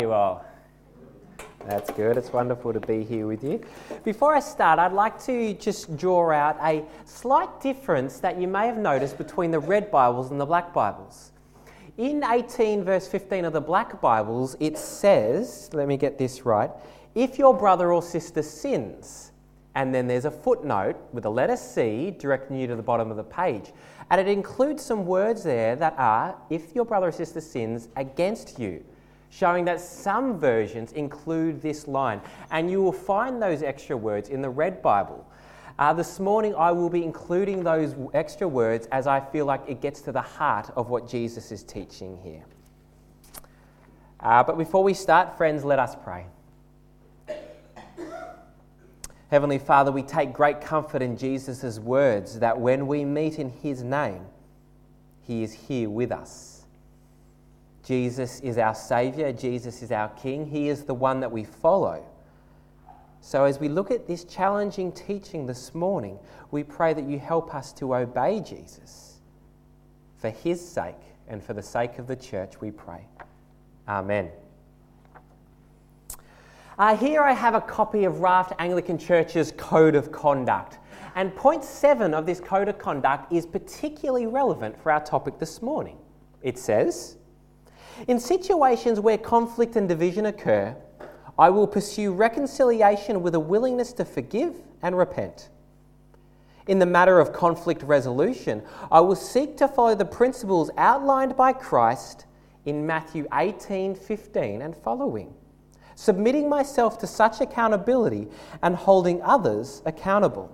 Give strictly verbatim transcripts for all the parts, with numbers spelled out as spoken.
You all. That's good. It's wonderful to be here with you. Before I start, I'd like to just draw out a slight difference that you may have noticed between the red Bibles and the black Bibles. In eighteen verse fifteen of the black Bibles, it says, let me get this right, if your brother or sister sins, and then there's a footnote with the letter C directing you to the bottom of the page. And it includes some words there that are, if your brother or sister sins against you, showing that some versions include this line. And you will find those extra words in the red Bible. Uh, this morning I will be including those extra words as I feel like it gets to the heart of what Jesus is teaching here. Uh, but before we start, friends, let us pray. Heavenly Father, we take great comfort in Jesus' words that when we meet in his name, he is here with us. Jesus is our Saviour. Jesus is our King. He is the one that we follow. So as we look at this challenging teaching this morning, we pray that you help us to obey Jesus. For his sake and for the sake of the church, we pray. Amen. Uh, here I have a copy of Raft Anglican Church's Code of Conduct. And point seven of this Code of Conduct is particularly relevant for our topic this morning. It says, in situations where conflict and division occur, I will pursue reconciliation with a willingness to forgive and repent. In the matter of conflict resolution, I will seek to follow the principles outlined by Christ in Matthew eighteen fifteen and following, submitting myself to such accountability and holding others accountable.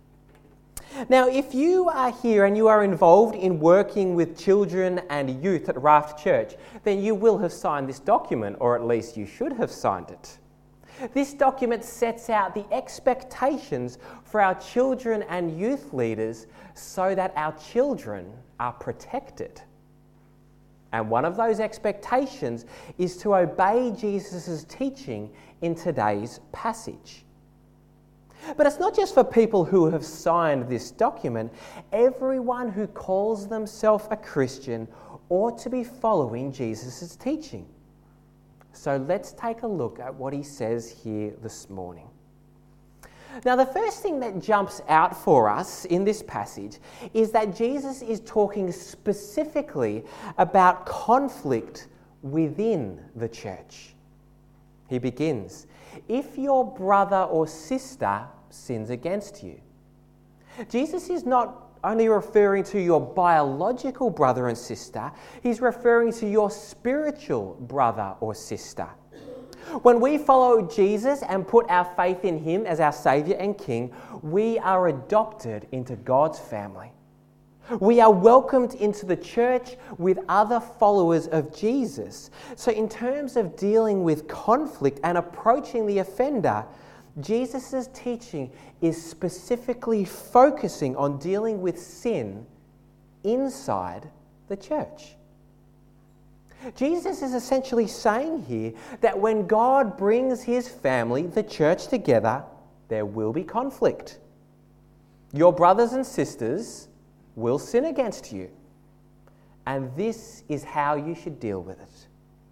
Now, if you are here and you are involved in working with children and youth at Raft Church, then you will have signed this document, or at least you should have signed it. This document sets out the expectations for our children and youth leaders so that our children are protected. And one of those expectations is to obey Jesus' teaching in today's passage. But it's not just for people who have signed this document. Everyone who calls themselves a Christian ought to be following Jesus' teaching. So let's take a look at what he says here this morning. Now, the first thing that jumps out for us in this passage is that Jesus is talking specifically about conflict within the church. He begins, if your brother or sister sins against you. Jesus is not only referring to your biological brother and sister, he's referring to your spiritual brother or sister. When we follow Jesus and put our faith in him as our Saviour and King, we are adopted into God's family. We are welcomed into the church with other followers of Jesus. So in terms of dealing with conflict and approaching the offender, Jesus' teaching is specifically focusing on dealing with sin inside the church. Jesus is essentially saying here that when God brings his family, the church, together, there will be conflict. Your brothers and sisters will sin against you. And this is how you should deal with it.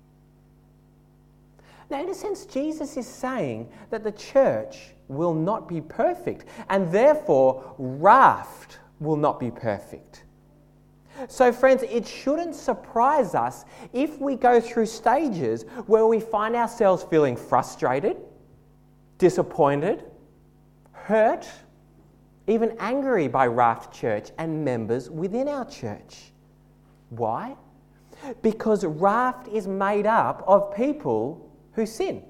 Now, in a sense, Jesus is saying that the church will not be perfect, and therefore Raft will not be perfect. So friends, it shouldn't surprise us if we go through stages where we find ourselves feeling frustrated, disappointed, hurt, even angry by Raft Church and members within our church. Why? Because Raft is made up of people who sin.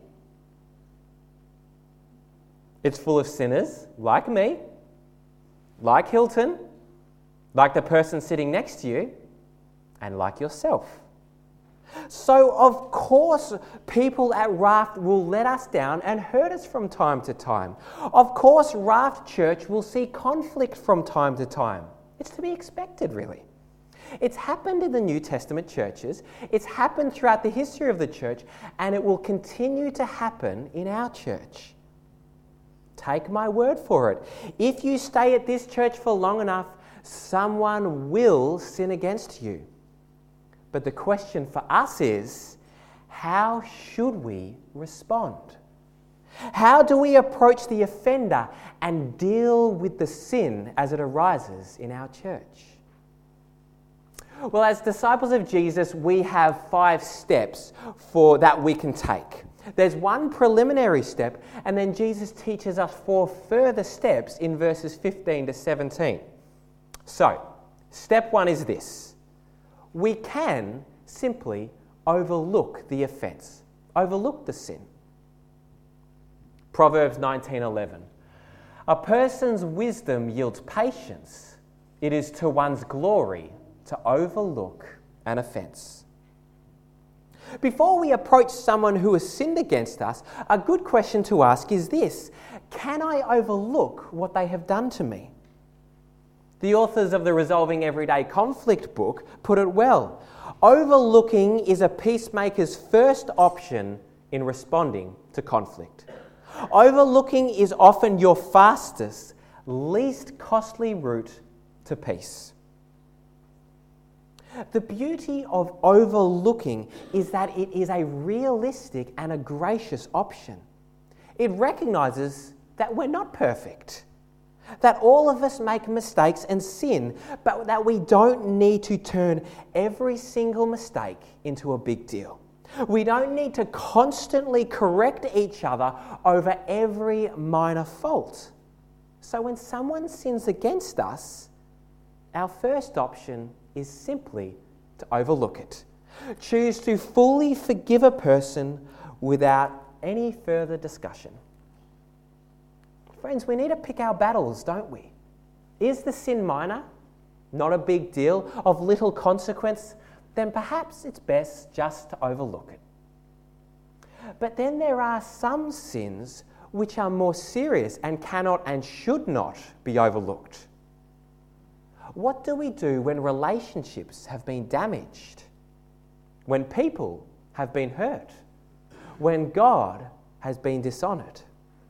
It's full of sinners like me, like Hilton, like the person sitting next to you, and like yourself. So, of course, people at Raft will let us down and hurt us from time to time. Of course, Raft Church will see conflict from time to time. It's to be expected, really. It's happened in the New Testament churches, it's happened throughout the history of the church, and it will continue to happen in our church. Take my word for it. If you stay at this church for long enough, someone will sin against you. But the question for us is, how should we respond? How do we approach the offender and deal with the sin as it arises in our church? Well, as disciples of Jesus, we have five steps for that we can take. There's one preliminary step, and then Jesus teaches us four further steps in verses fifteen to seventeen. So, step one is this. We can simply overlook the offence, overlook the sin. Proverbs nineteen eleven. A person's wisdom yields patience. It is to one's glory to overlook an offence. Before we approach someone who has sinned against us, a good question to ask is this: can I overlook what they have done to me? The authors of the Resolving Everyday Conflict book put it well. Overlooking is a peacemaker's first option in responding to conflict. Overlooking is often your fastest, least costly route to peace. The beauty of overlooking is that it is a realistic and a gracious option. It recognises that we're not perfect, that all of us make mistakes and sin, but that we don't need to turn every single mistake into a big deal. We don't need to constantly correct each other over every minor fault. So when someone sins against us, our first option is simply to overlook it. Choose to fully forgive a person without any further discussion. Friends, we need to pick our battles, don't we? Is the sin minor? Not a big deal, of little consequence? Then perhaps it's best just to overlook it. But then there are some sins which are more serious and cannot and should not be overlooked. What do we do when relationships have been damaged? When people have been hurt? When God has been dishonoured?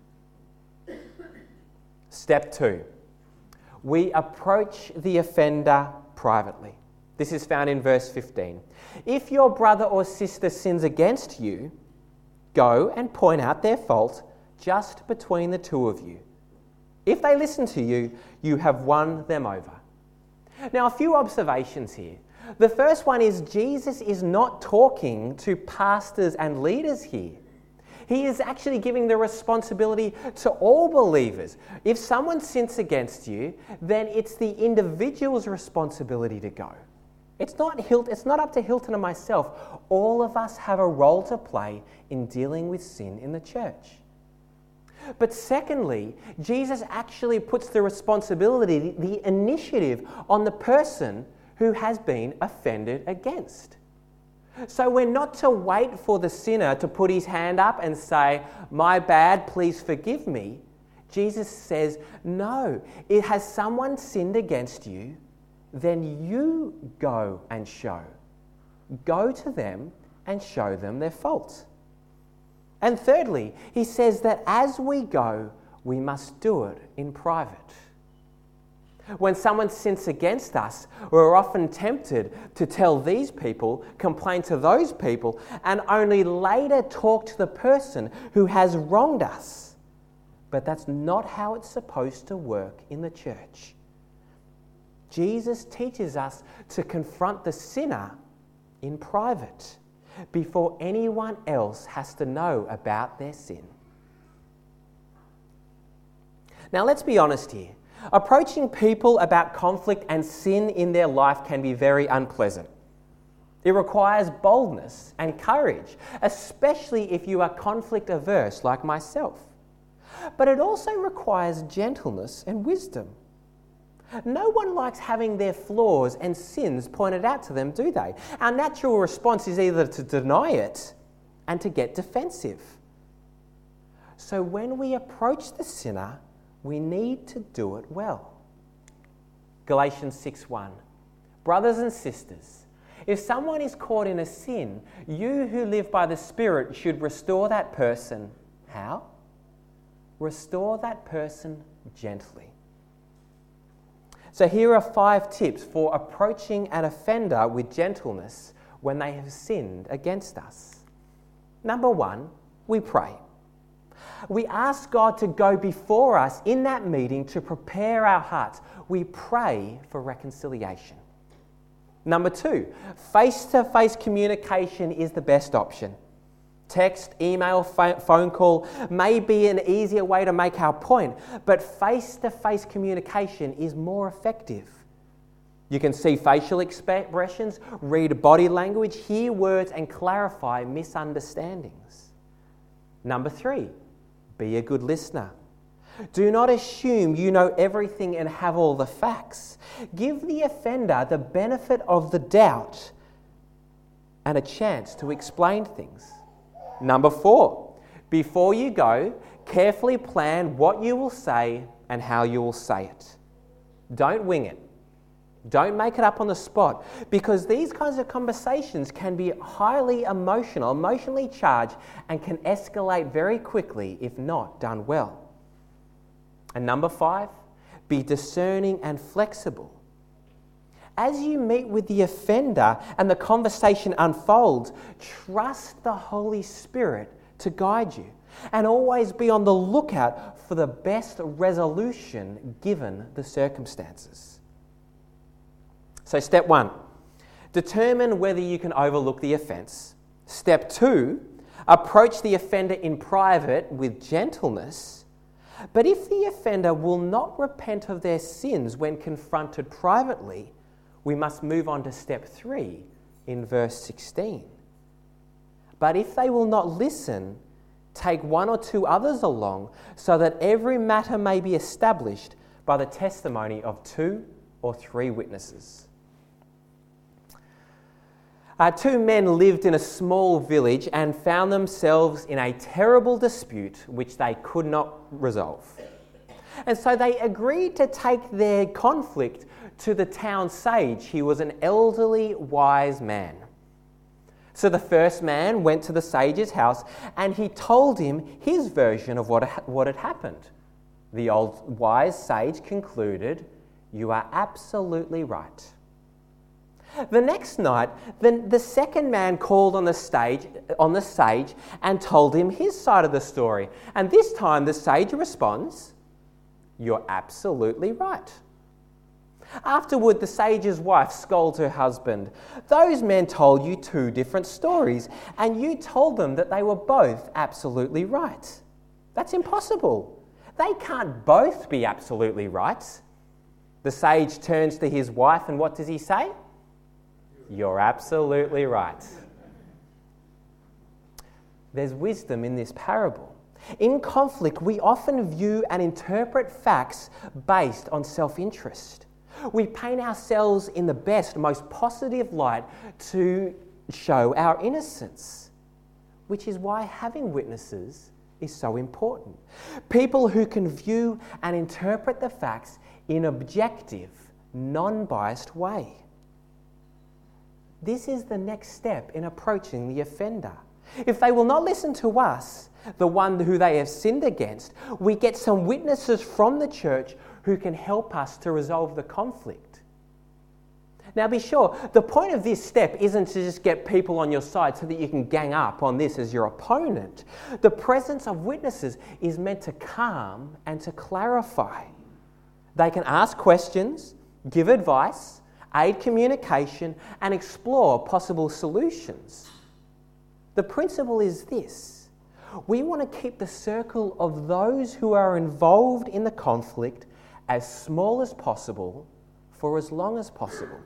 Step two. We approach the offender privately. This is found in verse fifteen. If your brother or sister sins against you, go and point out their fault just between the two of you. If they listen to you, you have won them over. Now, a few observations here. The first one is Jesus is not talking to pastors and leaders here. He is actually giving the responsibility to all believers. If someone sins against you, then it's the individual's responsibility to go. It's not Hil- it's not up to Hilton and myself. All of us have a role to play in dealing with sin in the church. But secondly, Jesus actually puts the responsibility, the initiative, on the person who has been offended against. So we're not to wait for the sinner to put his hand up and say, "My bad, please forgive me." Jesus says, no, it has someone sinned against you, then you go and show. Go to them and show them their fault. And thirdly, he says that as we go, we must do it in private. When someone sins against us, we're often tempted to tell these people, complain to those people, and only later talk to the person who has wronged us. But that's not how it's supposed to work in the church. Jesus teaches us to confront the sinner in private before anyone else has to know about their sin. Now, let's be honest here. Approaching people about conflict and sin in their life can be very unpleasant. It requires boldness and courage, especially if you are conflict averse like myself. But it also requires gentleness and wisdom. No one likes having their flaws and sins pointed out to them, do they? Our natural response is either to deny it and to get defensive. So when we approach the sinner, we need to do it well. Galatians six one. Brothers and sisters, if someone is caught in a sin, you who live by the Spirit should restore that person. How? Restore that person gently. So here are five tips for approaching an offender with gentleness when they have sinned against us. Number one, we pray. We ask God to go before us in that meeting to prepare our hearts. We pray for reconciliation. Number two, face-to-face communication is the best option. Text, email, phone call may be an easier way to make our point, but face-to-face communication is more effective. You can see facial expressions, read body language, hear words, and clarify misunderstandings. Number three, be a good listener. Do not assume you know everything and have all the facts. Give the offender the benefit of the doubt and a chance to explain things. Number four, before you go, carefully plan what you will say and how you will say it. Don't wing it. Don't make it up on the spot, because these kinds of conversations can be highly emotional, emotionally charged, and can escalate very quickly if not done well. And number five, be discerning and flexible. As you meet with the offender and the conversation unfolds, trust the Holy Spirit to guide you, and always be on the lookout for the best resolution given the circumstances. So step one, determine whether you can overlook the offence. Step two, approach the offender in private with gentleness. But if the offender will not repent of their sins when confronted privately, we must move on to step three in verse sixteen. But if they will not listen, take one or two others along, so that every matter may be established by the testimony of two or three witnesses. Uh, two men lived in a small village and found themselves in a terrible dispute which they could not resolve. And so they agreed to take their conflict to the town sage. He was an elderly, wise man. So the first man went to the sage's house and he told him his version of what, what had happened. The old wise sage concluded, "You are absolutely right." The next night, the, the second man called on the stage, on the sage and told him his side of the story. And this time the sage responds, "You're absolutely right." Afterward, the sage's wife scolds her husband. "Those men told you two different stories, and you told them that they were both absolutely right. That's impossible. They can't both be absolutely right." The sage turns to his wife, and what does he say? "You're absolutely right." There's wisdom in this parable. In conflict, we often view and interpret facts based on self-interest. We paint ourselves in the best, most positive light to show our innocence, which is why having witnesses is so important. People who can view and interpret the facts in an objective, non-biased way. This is the next step in approaching the offender. If they will not listen to us, the one who they have sinned against, we get some witnesses from the church who can help us to resolve the conflict. Now be sure, the point of this step isn't to just get people on your side so that you can gang up on this as your opponent. The presence of witnesses is meant to calm and to clarify. They can ask questions, give advice, aid communication, and explore possible solutions. The principle is this: we want to keep the circle of those who are involved in the conflict as small as possible for as long as possible.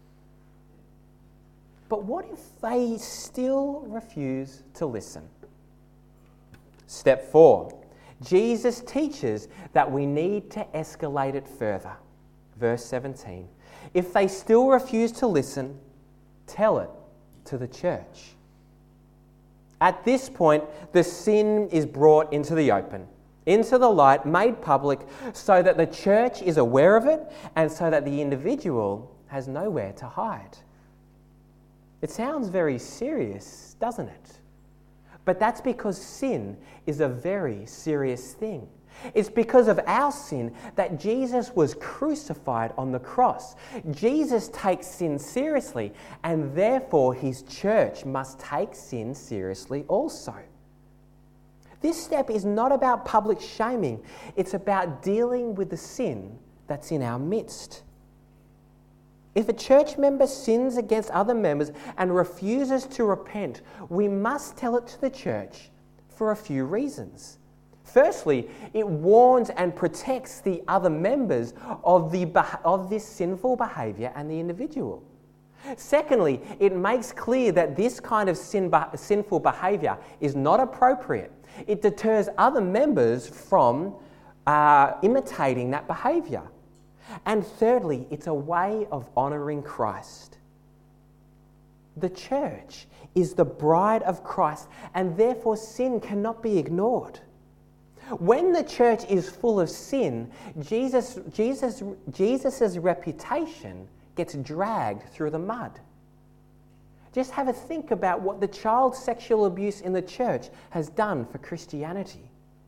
But what if they still refuse to listen? Step four. Jesus teaches that we need to escalate it further. Verse seventeen. If they still refuse to listen, tell it to the church. At this point, the sin is brought into the open, into the light, made public, so that the church is aware of it and so that the individual has nowhere to hide. It sounds very serious, doesn't it? But that's because sin is a very serious thing. It's because of our sin that Jesus was crucified on the cross. Jesus takes sin seriously, and therefore his church must take sin seriously also. This step is not about public shaming. It's about dealing with the sin that's in our midst. If a church member sins against other members and refuses to repent, we must tell it to the church for a few reasons. Firstly, it warns and protects the other members of, the, of this sinful behaviour and the individual. Secondly, it makes clear that this kind of sin, sinful behaviour is not appropriate. It deters other members from uh, imitating that behaviour. And thirdly, it's a way of honouring Christ. The church is the bride of Christ, and therefore sin cannot be ignored. When the church is full of sin, Jesus, Jesus, Jesus's reputation gets dragged through the mud. Just have a think about what the child sexual abuse in the church has done for Christianity.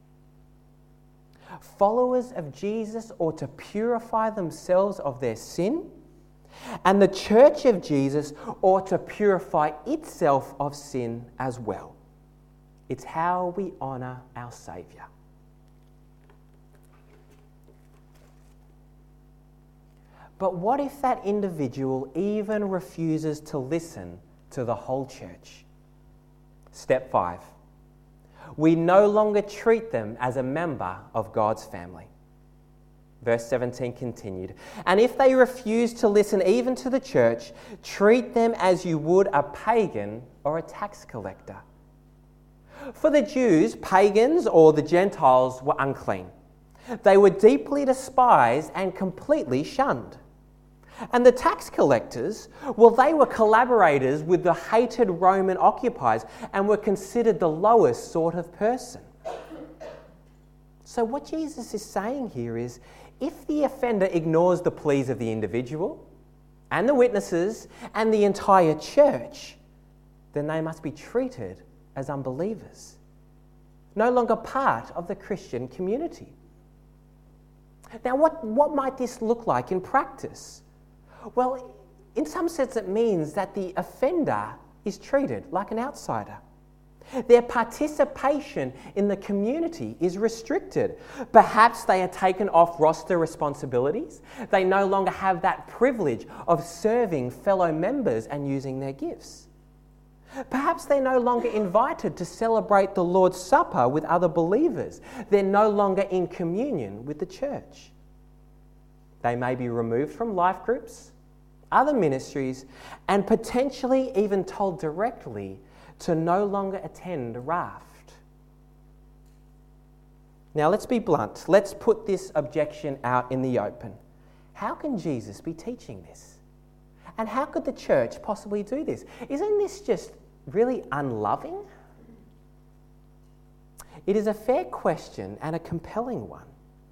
Followers of Jesus ought to purify themselves of their sin, and the church of Jesus ought to purify itself of sin as well. It's how we honour our Saviour. But what if that individual even refuses to listen to the whole church? Step five. We no longer treat them as a member of God's family. Verse seventeen continued, and if they refuse to listen even to the church, treat them as you would a pagan or a tax collector. For the Jews, pagans or the Gentiles were unclean. They were deeply despised and completely shunned. And the tax collectors, well, they were collaborators with the hated Roman occupiers and were considered the lowest sort of person. So what Jesus is saying here is, if the offender ignores the pleas of the individual and the witnesses and the entire church, then they must be treated as unbelievers, no longer part of the Christian community. Now, what, what might this look like in practice? Well, in some sense it means that the offender is treated like an outsider. Their participation in the community is restricted. Perhaps they are taken off roster responsibilities. They no longer have that privilege of serving fellow members and using their gifts. Perhaps they're no longer invited to celebrate the Lord's Supper with other believers. They're no longer in communion with the church. They may be removed from life groups, other ministries, and potentially even told directly to no longer attend Raft. Now let's be blunt. Let's put this objection out in the open. How can Jesus be teaching this? And how could the church possibly do this? Isn't this just really unloving? It is a fair question and a compelling one.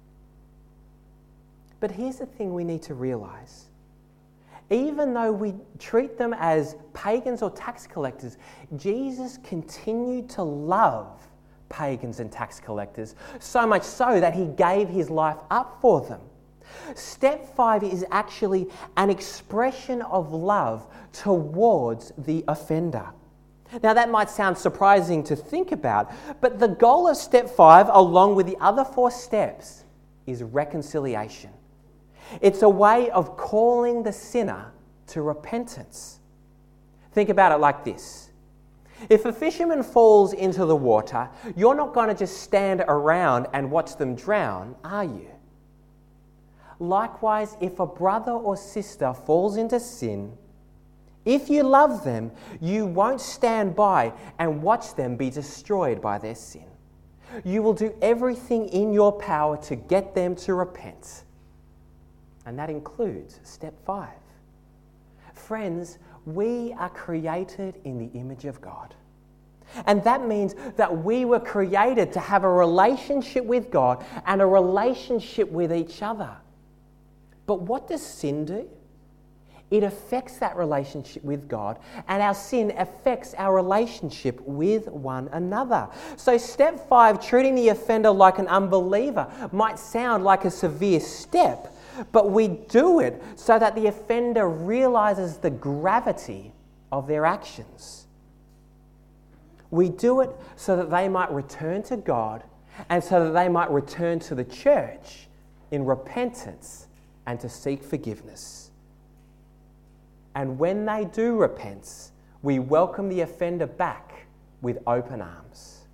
But here's the thing we need to realise. Even though we treat them as pagans or tax collectors, Jesus continued to love pagans and tax collectors, so much so that he gave his life up for them. Step five is actually an expression of love towards the offender. Now that might sound surprising to think about, but the goal of step five, along with the other four steps, is reconciliation. It's a way of calling the sinner to repentance. Think about it like this. If a fisherman falls into the water, you're not going to just stand around and watch them drown, are you? Likewise, if a brother or sister falls into sin, if you love them, you won't stand by and watch them be destroyed by their sin. You will do everything in your power to get them to repent. And that includes step five. Friends, we are created in the image of God. And that means that we were created to have a relationship with God and a relationship with each other. But what does sin do? it affects that relationship with God, and our sin affects our relationship with one another. So step five, treating the offender like an unbeliever, might sound like a severe step, but we do it so that the offender realizes the gravity of their actions. We do it so that they might return to God and so that they might return to the church in repentance and to seek forgiveness. And when they do repent, we welcome the offender back with open arms.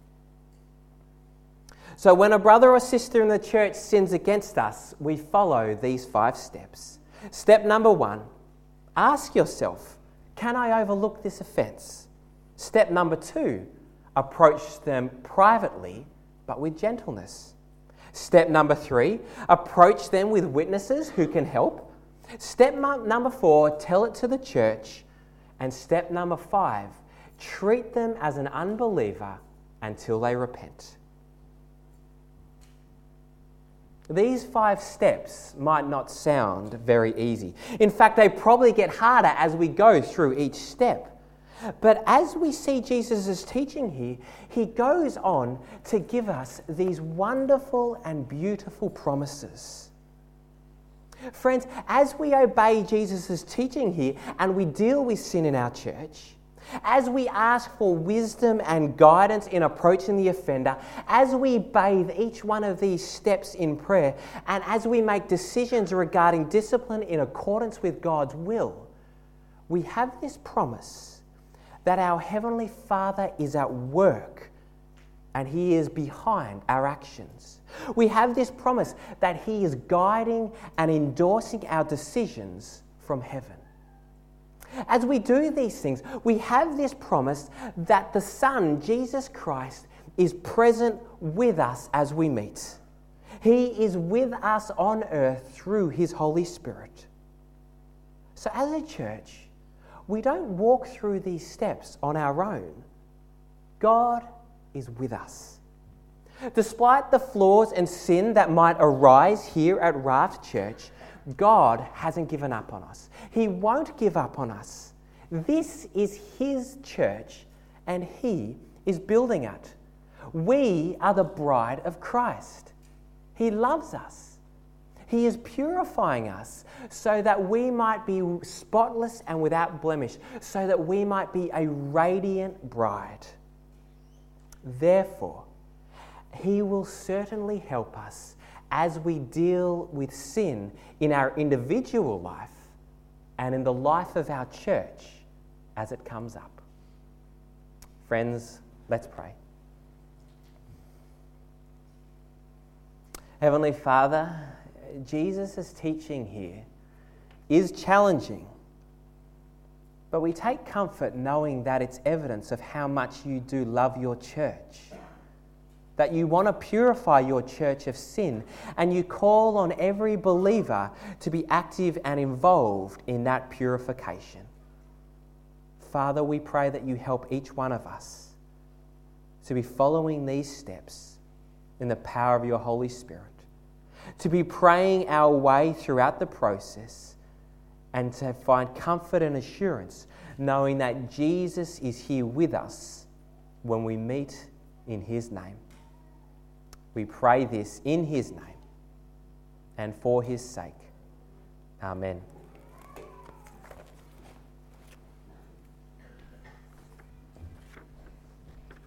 So when a brother or sister in the church sins against us, we follow these five steps. Step number one, ask yourself, can I overlook this offence? Step number two, approach them privately but with gentleness. Step number three, approach them with witnesses who can help. Step number four, tell it to the church. And step number five, treat them as an unbeliever until they repent. These five steps might not sound very easy. In fact, they probably get harder as we go through each step. But as we see Jesus' teaching here, he goes on to give us these wonderful and beautiful promises. Friends, as we obey Jesus' teaching here and we deal with sin in our church, as we ask for wisdom and guidance in approaching the offender, as we bathe each one of these steps in prayer, and as we make decisions regarding discipline in accordance with God's will, we have this promise that our Heavenly Father is at work and He is behind our actions. We have this promise that He is guiding and endorsing our decisions from heaven. As we do these things, we have this promise that the Son, Jesus Christ, is present with us as we meet. He is with us on earth through His Holy Spirit. So as a church, we don't walk through these steps on our own. God is with us. Despite the flaws and sin that might arise here at Raft Church, God hasn't given up on us. He won't give up on us. This is His church and He is building it. We are the bride of Christ. He loves us. He is purifying us so that we might be spotless and without blemish, so that we might be a radiant bride. Therefore, He will certainly help us as we deal with sin in our individual life and in the life of our church as it comes up. Friends, let's pray. Heavenly Father, Jesus' teaching here is challenging, but we take comfort knowing that it's evidence of how much you do love your church, that you want to purify your church of sin, and you call on every believer to be active and involved in that purification. Father, we pray that you help each one of us to be following these steps in the power of your Holy Spirit, to be praying our way throughout the process, and to find comfort and assurance knowing that Jesus is here with us when we meet in His name. We pray this in His name and for His sake. Amen.